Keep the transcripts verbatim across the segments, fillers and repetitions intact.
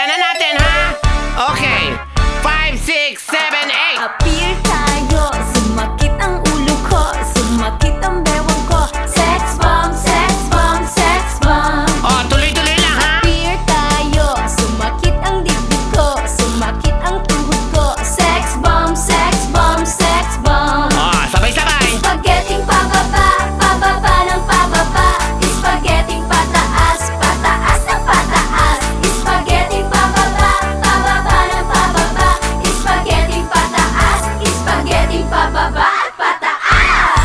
Simulan na natin, ha? Okay. Five, six, seven, eight. Appear tayo, sumakit ang ulo ko, sumakit ang bewang ko. Sex bomb, sex bomb, sex bomb. Oh, tuloy-tuloy lang, ha? Appear tayo, sumakit ang dibdib ko, sumakit ang tuhod ko. Sex bomb, sex bomb, sex bomb. Oh, sabay-sabay. Spaghetting pababa, pababa ng pababa. Spaghetting pataas, pataas ng pataas. Spaghetting pababa, pababa ng pababa. Spaghetting pataas, spaghetting pababa at pataas.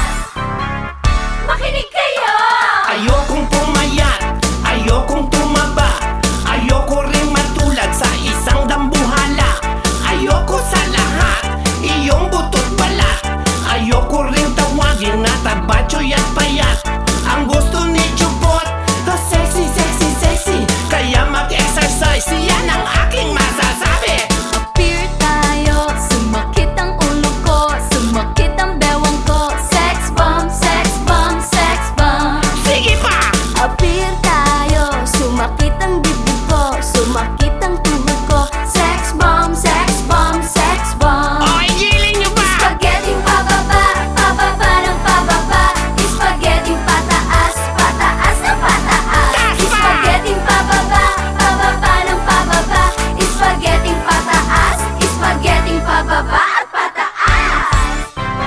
Makinig kayo! Ayokong pumayat, ayokong tumaba, ayoko ring matulad sa isang dambuhala. Ayoko sa lahat, iyong butot balat. Ayoko ring tawagin na tabachoy at payat. Ang gusto ni Chupot, oh, sexy, sexy, sexy. Kaya mag-exercise, yan ang aking masasabi. Appear tayo, sumakit ang ulo ko, sumakit ang bewang ko. Sex bomb, sex bomb, sex bomb. Sige pa! Appear tayo, sumakit ang dibdib ko, sumakit ang tuhod ko. Sex bomb, sex bomb, sex bomb. Oh, igilin nyo ba? Spaghetting pababa, pababa ng pababa. Spaghetting pataas, pataas ng pataas. Taas pa! Spaghetting pababa, pababa ng pababa. Spaghetting pataas, spaghetting pababa at pataas.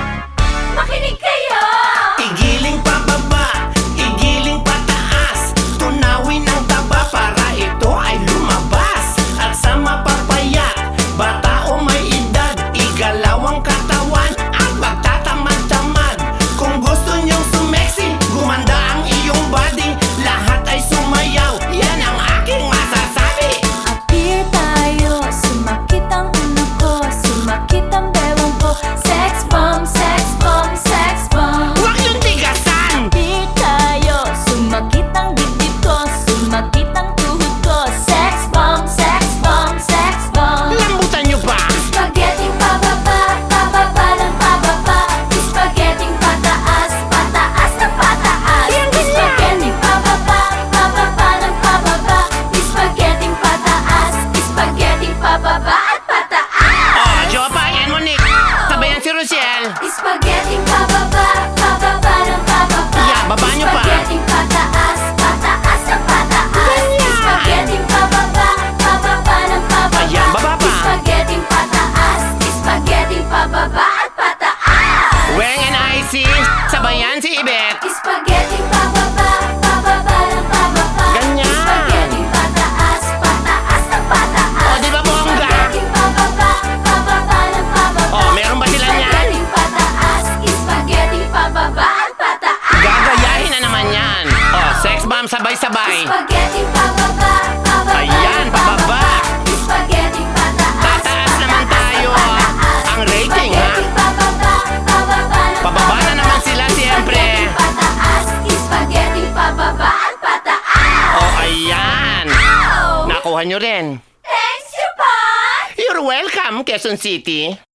Makinig kayo! Igiling pababa, igiling pataas. Tunawin ang taba para ito ay lumabas. At sa mapapayat, bata o may edad, igalaw ang katawan at magtatamad-tamad. Kung gusto nyong sumeksi, gumanda ang iyong body. Lahat ay sumayaw, yan ang aking masasabi. Appear tayo, sumakit ang ulo ko, sumakit ang bewang ko. Sex bomb, sex bomb, sex bomb. Huwag yung tigasan! Appear tayo, sumakit ang dibdib ko, sumakit ang tuhod ko. Sex bomb, sex bomb, sex bomb. Lambutan nyo ba? Spaghetting pababa, pababa ng pababa. Spaghetting pataas, pataas ng pataas. Spaghetting pababa, pababa ng pababa. Spaghetting pataas, spaghetting pababa at pataas. Oh, Jopa and Monique, sabayan si Rochelle. Spaghetting pababa, pababa ng pababa. Yeah, baba nyo pa. Spaghetting pataas, pataas ng pataas. Spaghetting pababa, pababa ng pababa. Ayan, baba pa. Spaghetting pataas, spaghetting pababa at pataas. Weng and Icy, sabayan si Ibet. Spaghetting pababa, pababa ng pababa. Ganyan. Spaghetting pataas, pataas ng pataas. Oh, di ba bongga? Spaghetting pababa, pababa ng pababa. Oh, meron ba sila niyan? Spaghetting pataas, spaghetting pababa at pataas. Gagayahin na naman yan. Oh, sex bomb sabay-sabay. Spaghetting pababa, pababa Ayan, ng pababa. Spaghetting pataas, Tataas naman tayo, ah. pataas. Ang rating, ha? Spaghetting pababa, pababa ng Pababa na naman sila, siyempre. Spaghetting pataas, spaghetting pababa at pataas. Oh, ayan. Ow! Nakuha nyo rin. Thanks, Japan! You're welcome, Quezon City.